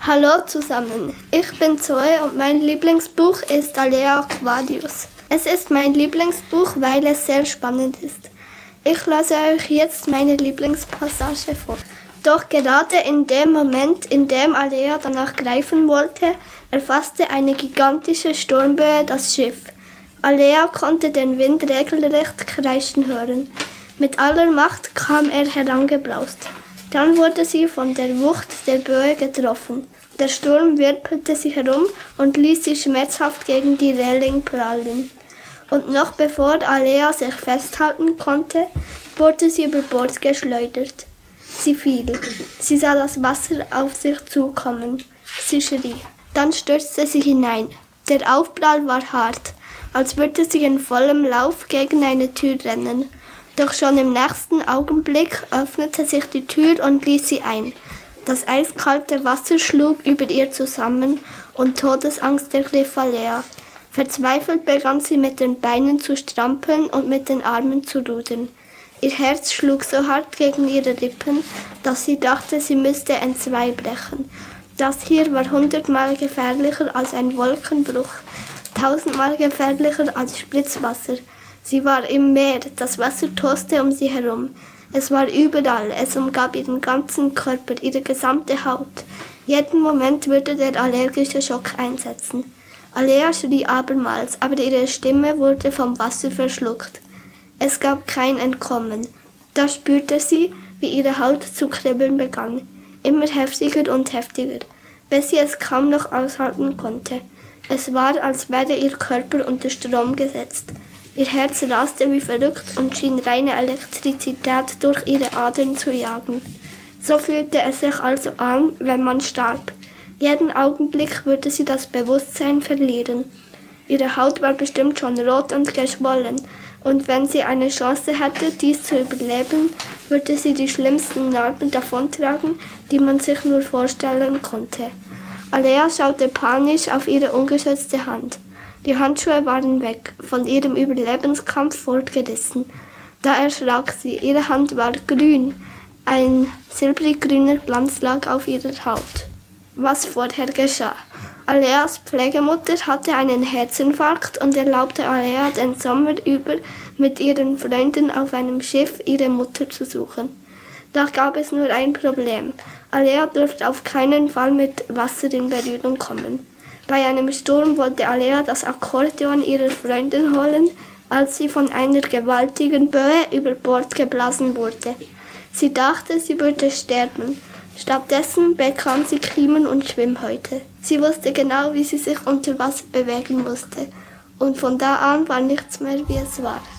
Hallo zusammen, ich bin Zoe und mein Lieblingsbuch ist Alea Quadius. Es ist mein Lieblingsbuch, weil es sehr spannend ist. Ich lese euch jetzt meine Lieblingspassage vor. Doch gerade in dem Moment, in dem Alea danach greifen wollte, erfasste eine gigantische Sturmböe das Schiff. Alea konnte den Wind regelrecht kreischen hören. Mit aller Macht kam er herangeblaust. Dann wurde sie von der Wucht der Böe getroffen. Der Sturm wirbelte sie herum und ließ sie schmerzhaft gegen die Reling prallen. Und noch bevor Alea sich festhalten konnte, wurde sie über Bord geschleudert. Sie fiel. Sie sah das Wasser auf sich zukommen. Sie schrie. Dann stürzte sie hinein. Der Aufprall war hart, als würde sie in vollem Lauf gegen eine Tür rennen. Doch schon im nächsten Augenblick öffnete sich die Tür und ließ sie ein. Das eiskalte Wasser schlug über ihr zusammen und Todesangst ergriff Alea. Verzweifelt begann sie mit den Beinen zu strampeln und mit den Armen zu rudern. Ihr Herz schlug so hart gegen ihre Rippen, dass sie dachte, sie müsste entzwei brechen. Das hier war 100-mal gefährlicher als ein Wolkenbruch, 1000-mal gefährlicher als Spritzwasser. Sie war im Meer, das Wasser toste um sie herum. Es war überall, es umgab ihren ganzen Körper, ihre gesamte Haut. Jeden Moment würde der allergische Schock einsetzen. Alea schrie abermals, aber ihre Stimme wurde vom Wasser verschluckt. Es gab kein Entkommen. Da spürte sie, wie ihre Haut zu kribbeln begann, immer heftiger und heftiger, bis sie es kaum noch aushalten konnte. Es war, als wäre ihr Körper unter Strom gesetzt. Ihr Herz raste wie verrückt und schien reine Elektrizität durch ihre Adern zu jagen. So fühlte es sich also an, wenn man starb. Jeden Augenblick würde sie das Bewusstsein verlieren. Ihre Haut war bestimmt schon rot und geschwollen, und wenn sie eine Chance hätte, dies zu überleben, würde sie die schlimmsten Narben davontragen, die man sich nur vorstellen konnte. Alea schaute panisch auf ihre ungeschützte Hand. Die Handschuhe waren weg, von ihrem Überlebenskampf fortgerissen. Da erschrak sie, ihre Hand war grün. Ein silbrig-grüner Glanz lag auf ihrer Haut. Was vorher geschah. Aleas Pflegemutter hatte einen Herzinfarkt und erlaubte Alea den Sommer über mit ihren Freunden auf einem Schiff ihre Mutter zu suchen. Da gab es nur ein Problem. Alea durfte auf keinen Fall mit Wasser in Berührung kommen. Bei einem Sturm wollte Alea das Akkordeon ihrer Freundin holen, als sie von einer gewaltigen Böe über Bord geblasen wurde. Sie dachte, sie würde sterben. Stattdessen bekam sie Kiemen und Schwimmhäute. Sie wusste genau, wie sie sich unter Wasser bewegen musste. Und von da an war nichts mehr, wie es war.